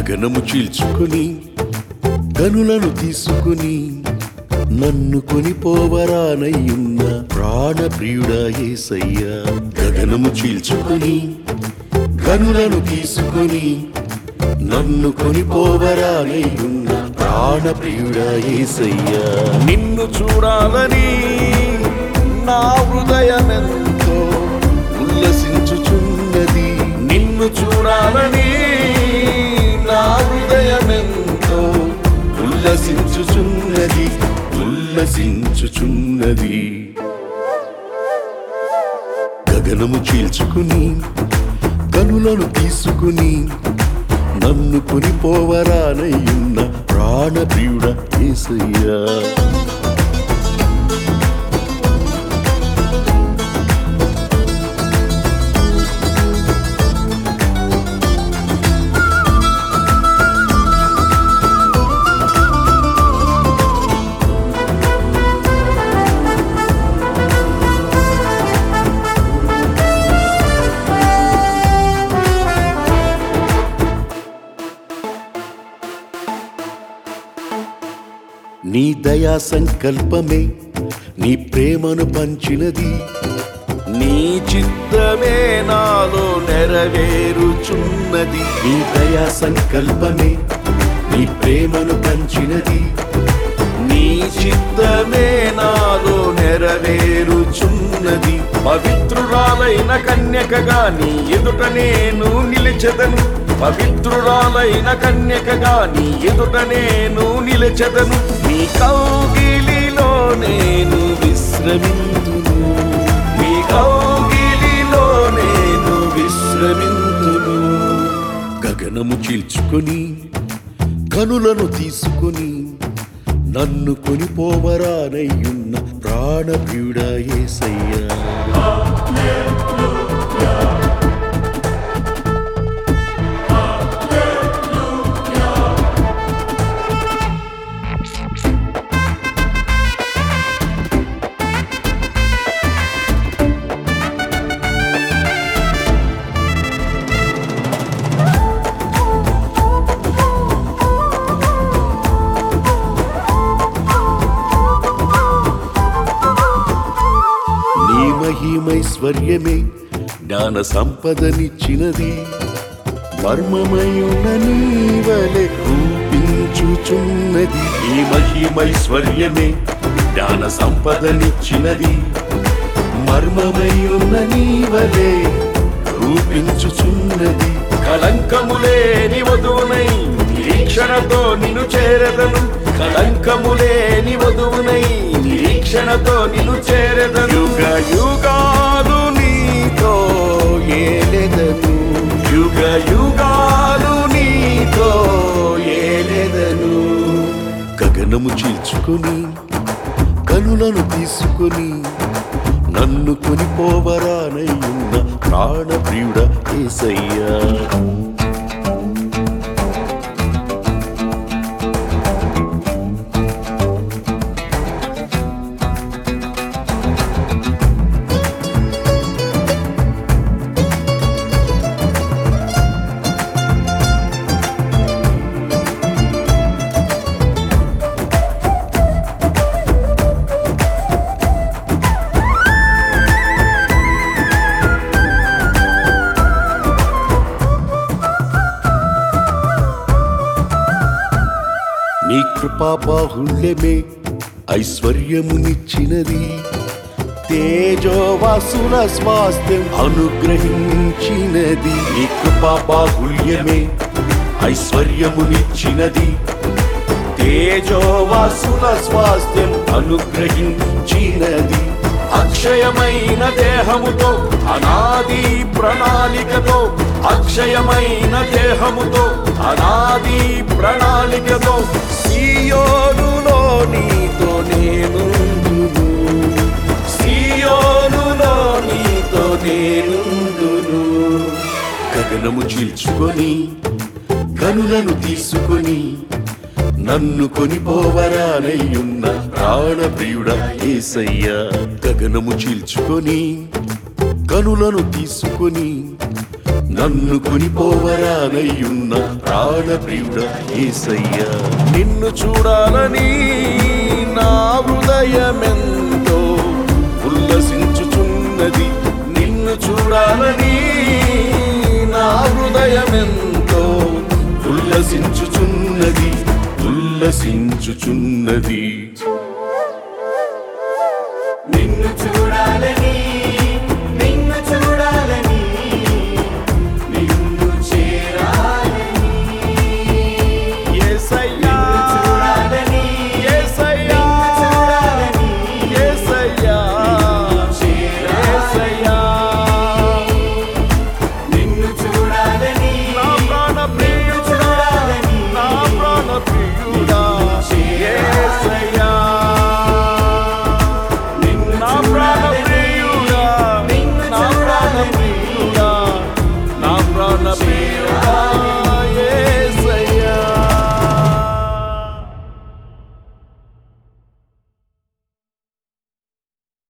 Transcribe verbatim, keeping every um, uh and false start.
గగనము చీల్చుకొని కనులను తీసుకుని నన్ను కొనిపోవరానయ్యున్న ప్రాణప్రియుడా యేసయ్యా. గగనము చీల్చుకొని కనులను తీసుకొని నన్ను కొనిపోవరానయ్యున్న ప్రాణప్రియుడా యేసయ్యా. నిన్ను చూడాలని నా హృదయమెంతో ఉల్లసించుచున్నది. నిన్ను చూడాలని నా హృదయమెంతో ఉల్లసించుచున్నది ఉల్లసించుచున్నది. గగనము చీల్చుకుని కనులను తీసుకుని నన్ను కొనిపోవరానయ్యున్న ప్రాణప్రియుడా యేసయ్యా. నీ దయా సంకల్పమే నీ ప్రేమను పంచినది. నీ చిత్తమే నాలో నెరవేరుచున్నది. నీ దయా సంకల్పమే నీ ప్రేమను పంచినది. నీ చిత్తమే నాలో నెరవేరుచున్నది. పవిత్రురాలైన కన్యకగా నీ ఎదుట నేను నిలిచెదను. పవిత్రురాలైన కన్యకగా నీ ఎదుట నేను నిలిచెదను. నీ కౌగిలిలో నేను విశ్రమింతును. నీ కౌగిలిలో నేను విశ్రమింతును. గగనము చీల్చుకొని కనులను తీసుకొని నన్ను కొనిపోవరానయ్యున్న ప్రాణప్రియుడా యేసయ్యా. మహిమైశ్వర్యమే జ్ఞాన సంపదనిచ్చినది. మర్మమయున్న నీవలె రూపించుచున్నది. ఈ మహిమైశ్వర్యమే జ్ఞాన సంపదనిచ్చినది. మర్మమయున్న నీవలె రూపించుచున్నది. కళంకములేని వధువునై నిరీక్షణతో నిన్ను చేరదను. కళంకములేని వధువునై నిరీక్షణతో నిన్ను చేరదను. యుగ యుగాలు నీతో ఏలెదను. యుగ యుగాలు నీతో ఏలెదను. గగనము చీల్చుకొని కనులను తీసుకొని నన్ను కొనిపోవరానయ్యున్న ప్రాణప్రియుడా యేసయ్యా. నీ కృపా బాహుళ్యమే ఐశ్వర్యమునిచ్చినది. తేజోవాసుల స్వాస్థ్యం అనుగ్రహించినది. నీ కృపా బాహుళ్యమే ఐశ్వర్యమునిచ్చినది. తేజోవాసుల స్వాస్థ్యం అనుగ్రహించినది. అక్షయమైన దేహముతో అనాది ప్రణాళికతో అక్షయమైన దేహముతో అనాది ప్రణాళికతో సియోనులో నీతో నేనుందును. సియోనులో నీతో నేనుందును. గగనము చీల్చుకొని కనులను తీసుకొని నన్ను కొనిపోవరానయ్యున్న ప్రాణప్రియుడా యేసయ్యా. గగనము చీల్చుకొని కనులను తీసుకొని నన్ను కొనిపోవరానయ్యున్న ప్రాణప్రియుడ యేసయ్యా. నిన్ను చూడాలని నా హృదయమెంతో ఉల్లసించుచున్నది, నిన్ను చూడాలని నా హృదయమెంతో ఉల్లసించుచున్నది ఉల్లసించుచున్నది.